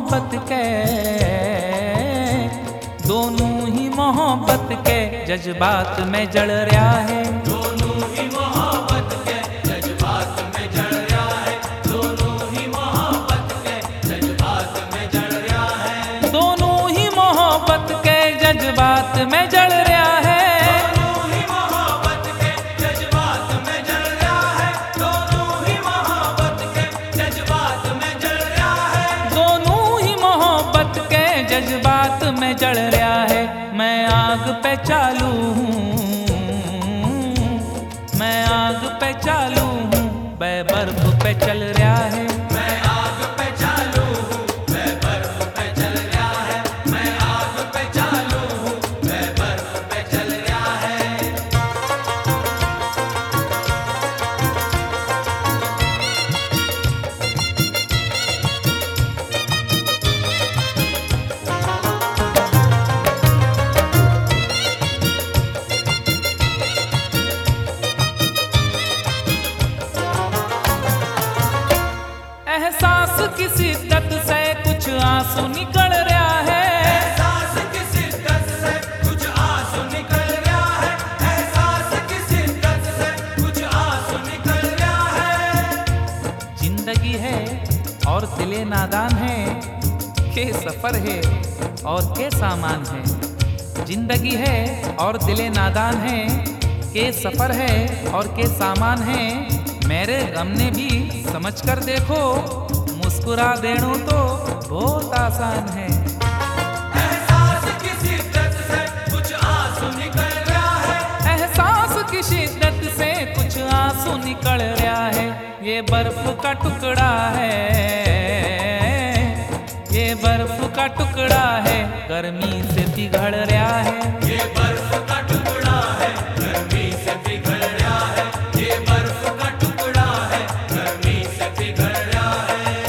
मोहब्बत के, दोनों ही मोहब्बत के जज्बात में जल रहा है। दोनों ही मोहब्बत के जज्बात में जल रहा है। दोनों ही मोहब्बत के जज्बात में जल रहा है। दोनों ही मोहब्बत के जज्बात में जल रहा है। दोनों ही मोहब्बत के जज्बात में जल रहा है। दोनों ही मोहब्बत के जज्बात में जल रहा है। दोनों ही मोहब्बत के जज्बात में जल रहा है। मैं आग पे चालू हूँ, मैं आग पे चालू हूँ, वह बर्फ पे चल रहा है। मैं आग पे चालू हूँ, मैं बर्फ पे चल रहा है। मैं आग पे चालू हूँ, मैं बर्फ पे चल रहा है। एहसास की शिद्दत से कुछ आंसू निकल रहा है। एहसास की शिद्दत से कुछ आंसू निकल रहा है। एहसास की शिद्दत से कुछ आंसू निकल रहा है। जिंदगी है और दिले नादान है, के सफर है और के सामान है। जिंदगी है और दिले नादान है, के सफर है और के सामान है। मेरे गम ने भी समझ कर देखो, मुस्कुरा देना तो बहुत आसान है। एहसास की शिद्दत से कुछ आंसू निकल रहा है। एहसास की शिद्दत से कुछ आंसू निकल रहा है। ये बर्फ का टुकड़ा है, ये बर्फ का टुकड़ा है, गर्मी से पिघल रहा है। ये बर्फ का टुकड़ा है, गर्मी से पिघल रहा है। ये बर्फ का टुकड़ा है, गर्मी से पिघल रहा है।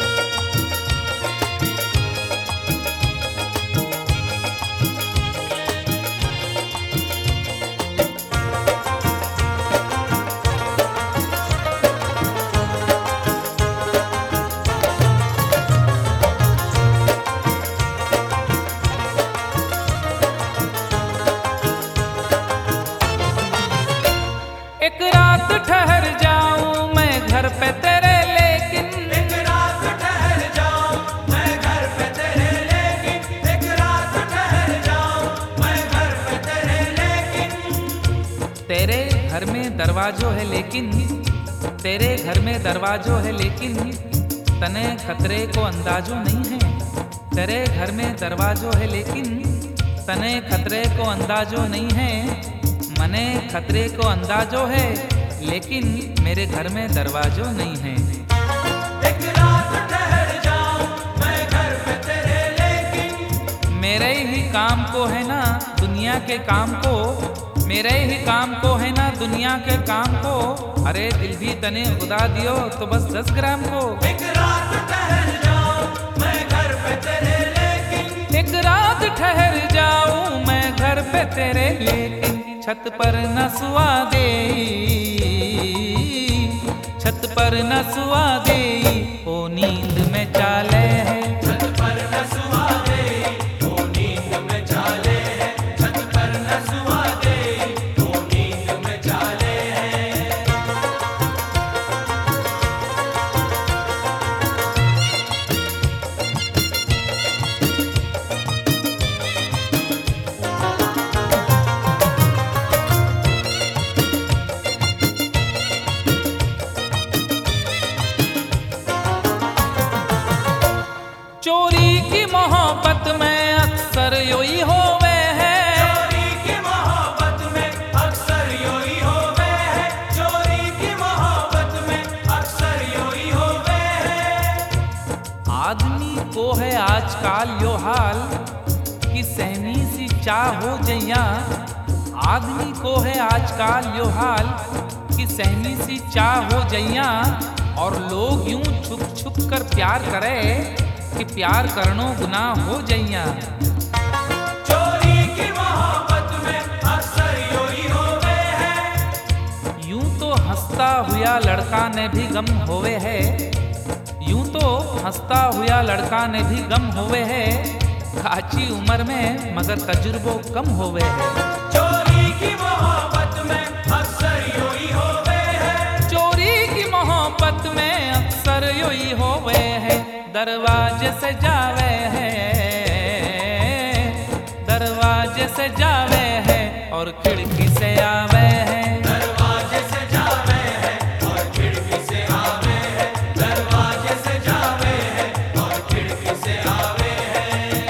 एक रात ठहर जाऊं मैं घर पे तेरे, लेकिन एक रात ठहर जाऊं मैं घर पे तेरे, लेकिन एक रात ठहर जाऊं मैं घर पे तेरे, लेकिन तेरे घर में दरवाजों है, लेकिन तेरे घर में दरवाजों है, लेकिन तने खतरे को अंदाजो नहीं है। तेरे घर में दरवाजों है, लेकिन तने खतरे को अंदाजो नहीं है। मने खतरे को अंदाजो है, लेकिन मेरे घर में दरवाजों नहीं है। एक रात ठहर जाऊं मैं घर पे तेरे, लेकिन मेरे ही काम को है ना दुनिया के काम को, मेरे ही काम को है ना दुनिया के काम को। अरे दिल भी तने खुदा दियो तो बस 10 ग्राम को। एक रात ठहर जाऊं मैं घर पे तेरे, लेकिन एक रात ठहर जाऊं मैं घर पे तेरे, लेकिन छत पर न सुआ दे, छत पर न सुआ दे, ओ नींद में चाले है। छत पर न सुहा दे, वो नींद में चाले है। छत पर न सुहा दे, वो नींद में चाले है। चोरी की मोहब्बत में अक्सर योही होवे है। चोरी की मोहब्बत में अक्सर योही होवे है। चोरी की मोहब्बत में अक्सर योही होवे है। आदमी को है आजकल यो हाल कि सहनी सी चाह हो जइया। आदमी को है आजकल यो हाल कि सहनी सी चाह हो जइया। और लोग यूं छुप छुप कर प्यार करे कि प्यार करनो गुनाह हो जइया। चोरी की मोहब्बत में अक्सर योही होवे है। यूं तो हंसता हुआ लड़का ने भी गम होवे है। यूं तो हंसता हुआ लड़का ने भी गम होवे है, काची उम्र में मगर तजुर्बो कम होवे है। चोरी की मोहब्बत में अक्सर यूं ही होवे है, चोरी की मोहब्बत में अक्सर यूं ही होवे है। दरवाजे से जावे है, दरवाजे से जावे है और खिड़की से आवे है। दरवाजे से जावे है और खिड़की से आवे है, दरवाजे से जावे है और खिड़की से आवे है।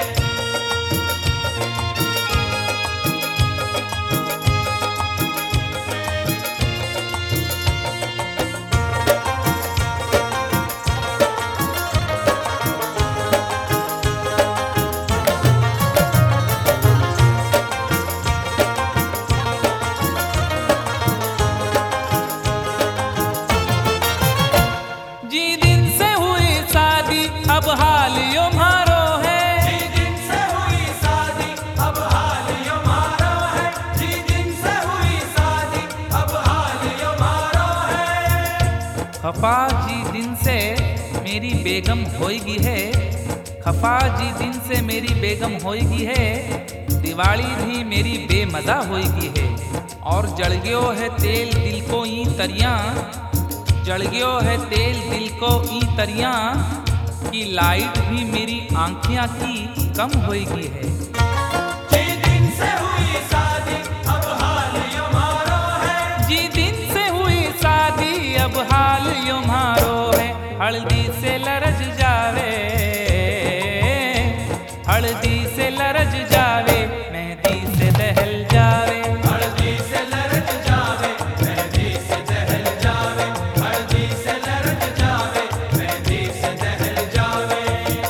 जी दिन से हुई शादी अब हाल यो मारो है, जी दिन से हुई शादी अब हाल यो मारो है, जी दिन से हुई शादी अब हाल यो मारो है। खफा जी दिन से मेरी बेगम होएगी है, खफा जी दिन से मेरी बेगम होएगी है। दिवाली भी मेरी बेमजा होएगी है और जल गयो है तेल दिल को ई तरियां, जल गयो है तेल दिल को ई तरियां की लाइट भी मेरी आंखियां की कम होएगी है। जी दिन से हुई शादी अब हाल यो मारो है, जी दिन से हुई शादी अब हाल यो मारो है। हल्दी से लरज जावे, हल्दी से लरज जावे, मेहंदी से दहल जावे। हल्दी से लरज जावे, मेहंदी से दहल जावे, हल्दी से लरज जावे, मेहंदी से दहल जावे।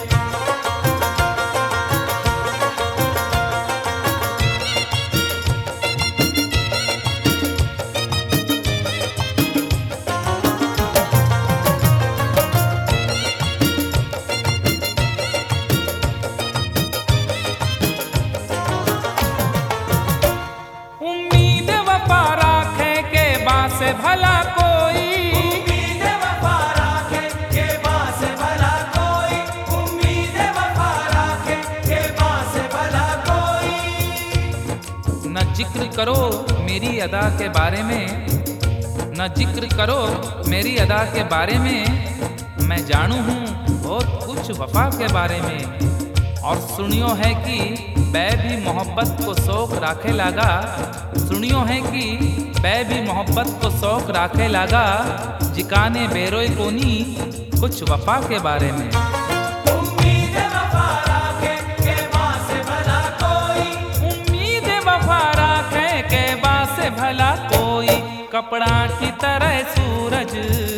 उम्मीद वफा राखे के बासे भला कोई, उम्मीद वफा राखे के बास भला कोई, उम्मीद वफा राखे के बास भला कोई। न जिक्र करो मेरी अदा के बारे में, न जिक्र करो मेरी अदा के बारे में। मैं जानू हूँ बहुत कुछ वफा के बारे में, और सुनियो है कि बै भी मोहब्बत को शौक राखे लागा, सुनियो है कि बै भी मोहब्बत को शौक राखे लागा। जिकाने बेरोय कोनी कुछ वफा के बारे में। उम्मीद वफा राखे के बास भला कोई, उम्मीद वफा राखे के बासे भला कोई। कपड़ा की तरह सूरज,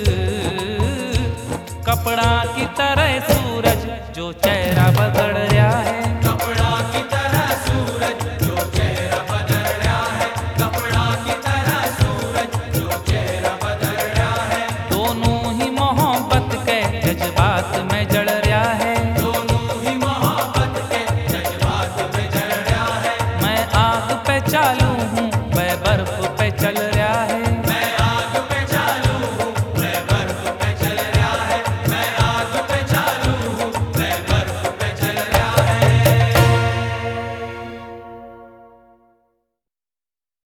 कपड़ा की तरह सूरज जो चेहरा बदल रहा है। कपड़ा की तरह सूरज जो चेहरा बदल रहा है, कपड़ा की तरह सूरज जो चेहरा बदल रहा है। दोनों ही मोहब्बत के जज्बात में जड़ रहा है, दोनों ही मोहब्बत के जज्बात में जल रहा है। मैं आग पे चालू